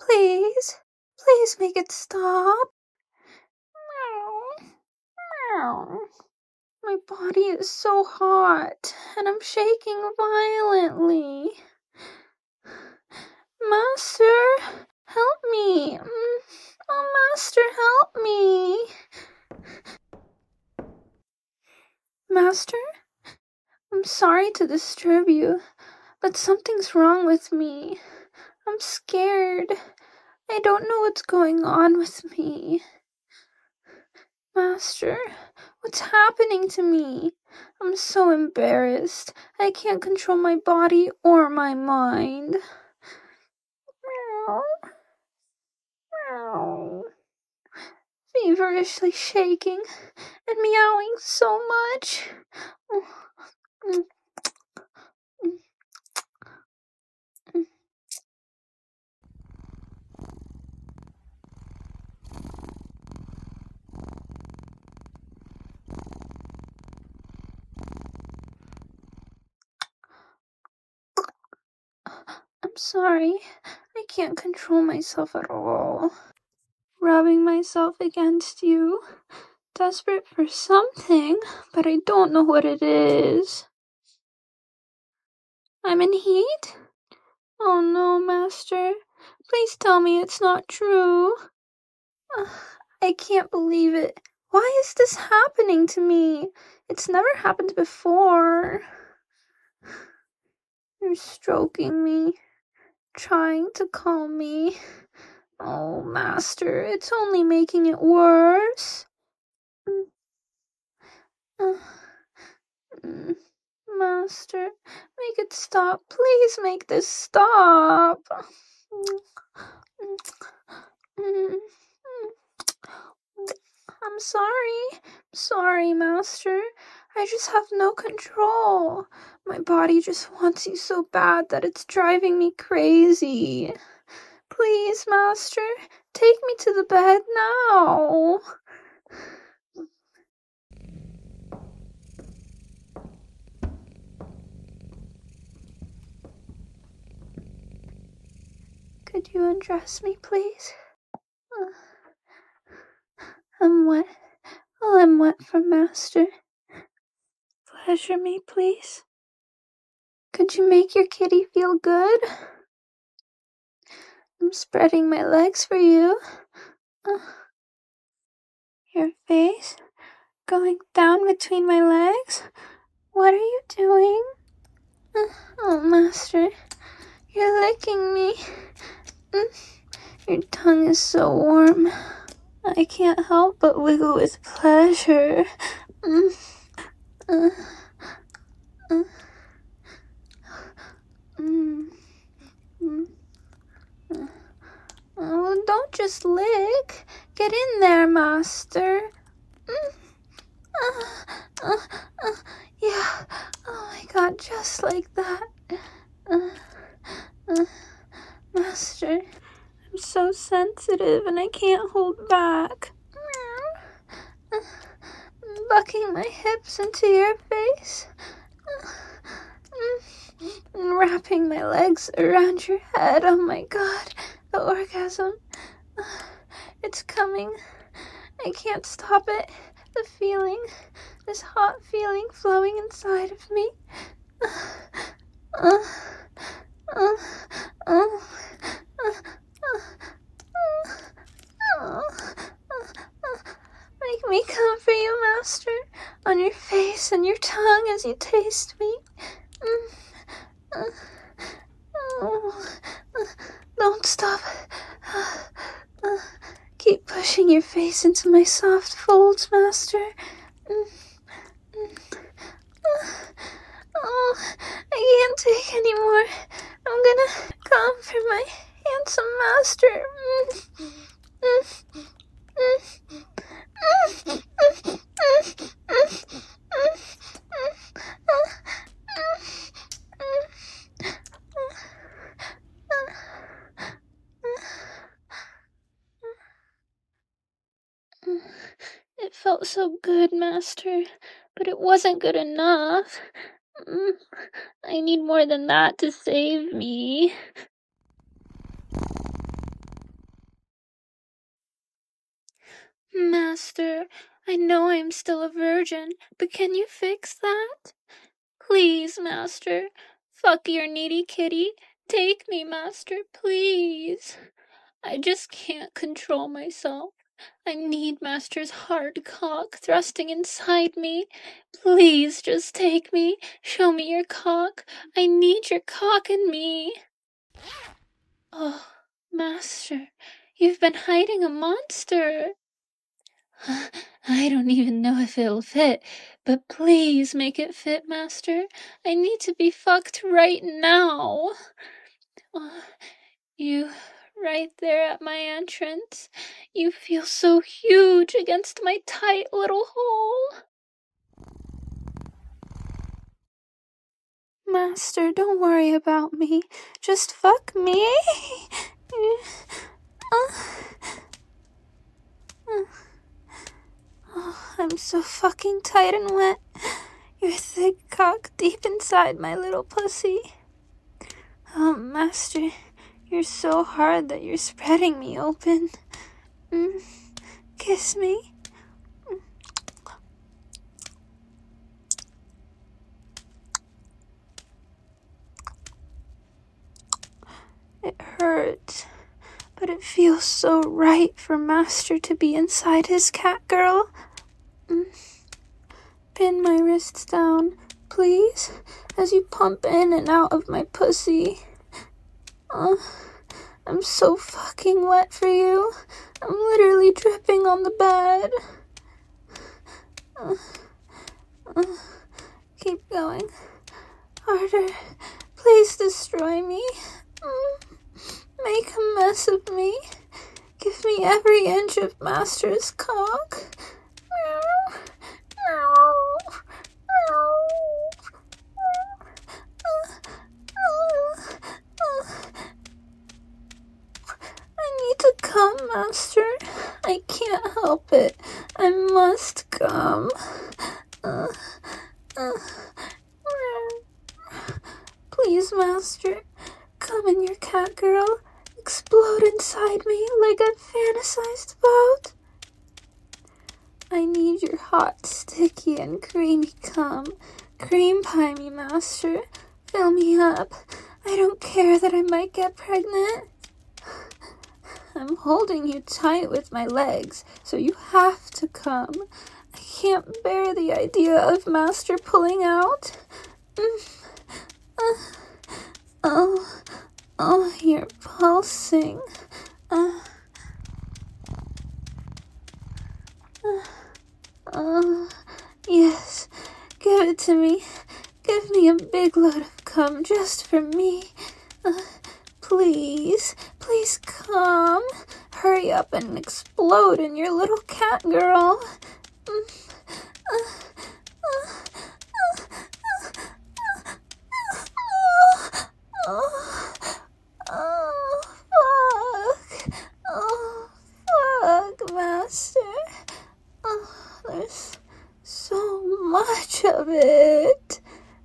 Please, please make it stop. Meow, meow. My body is so hot, and I'm shaking violently. Master, help me. Oh, Master, help me. Master, I'm sorry to disturb you, but something's wrong with me. I'm scared. I don't know what's going on with me. Master, what's happening to me? I'm so embarrassed. I can't control my body or my mind. Meow. Meow. Feverishly shaking and meowing so much. I'm sorry. I can't control myself at all. Rubbing myself against you, desperate for something, but I don't know what it is. I'm in heat? Oh no, Master. Please tell me it's not true. I can't believe it. Why is this happening to me? It's never happened before. You're stroking me, trying to calm me. Oh, Master, it's only making it worse. Master, make it stop. Please make this stop. I'm sorry, Master. I just have no control. My body just wants you so bad that it's driving me crazy. Please, Master, take me to the bed now. Could you undress me, please? I'm wet. Oh, I'm wet for Master. Pleasure me, please. Could you make your kitty feel good? I'm spreading my legs for you. Your face going down between my legs. What are you doing? Oh, Master, you're licking me. Your tongue is so warm. I can't help but wiggle with pleasure. Oh, don't just lick. Get in there, Master. Yeah. Oh my God, just like that. Master, I'm so sensitive and I can't hold back. Bucking my hips into your face. And wrapping my legs around your head. Oh my God, the orgasm. It's coming. I can't stop it. The feeling, this hot feeling flowing inside of me. Make me come for you, Master, on your face and your tongue as you taste me. Don't stop. Keep pushing your face into my soft folds, Master. Oh, I can't take anymore. I'm gonna come for my handsome Master. It felt so good, Master, but it wasn't good enough. I need more than that to save me. Master. I know I am still a virgin, but can you fix that? Please, Master. Fuck your needy kitty. Take me, Master, please. I just can't control myself. I need Master's hard cock thrusting inside me. Please just take me. Show me your cock. I need your cock in me. Oh, Master, you've been hiding a monster. I don't even know if it'll fit, but please make it fit, Master. I need to be fucked right now. You, right there at my entrance, you feel so huge against my tight little hole. Master, don't worry about me. Just fuck me. Oh, I'm so fucking tight and wet. Your thick cock deep inside my little pussy. Oh, Master, you're so hard that you're spreading me open. Kiss me. It hurts, but it feels so right for Master to be inside his cat girl. Pin my wrists down, please, as you pump in and out of my pussy. I'm so fucking wet for you. I'm literally dripping on the bed. Keep going. Harder. Please destroy me. Make a mess of me. Give me every inch of Master's cock. I need to come, Master. I can't help it. I must come. Please, Master, come in your cat girl. Explode inside me like I've fantasized about. I need your hot, sticky, and creamy cum. Cream pie me, Master. Fill me up. I don't care that I might get pregnant. I'm holding you tight with my legs, so you have to come. I can't bear the idea of Master pulling out. Oh, you're pulsing. Yes, give it to me. Give me a big load of cum just for me. Please come. Hurry up and explode in your little cat girl. Fuck, Master. There's so much of it.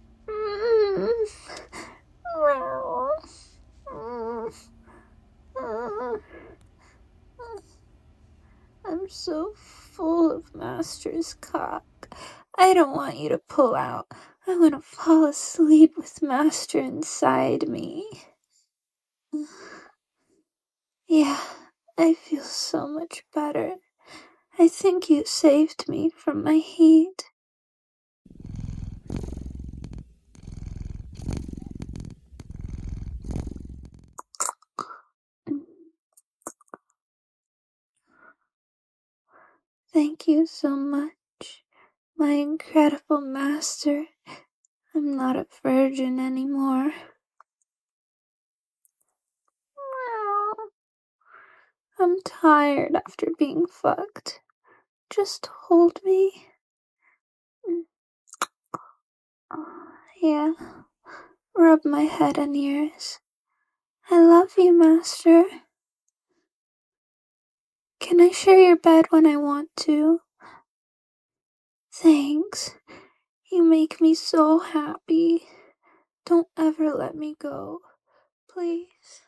I'm so full of Master's cock. I don't want you to pull out. I want to fall asleep with Master inside me. Yeah, I feel so much better. I think you saved me from my heat. Thank you so much, my incredible Master. I'm not a virgin anymore. I'm tired after being fucked. Just hold me. Yeah, rub my head and ears. I love you, Master. Can I share your bed when I want to? Thanks. You make me so happy. Don't ever let me go, please.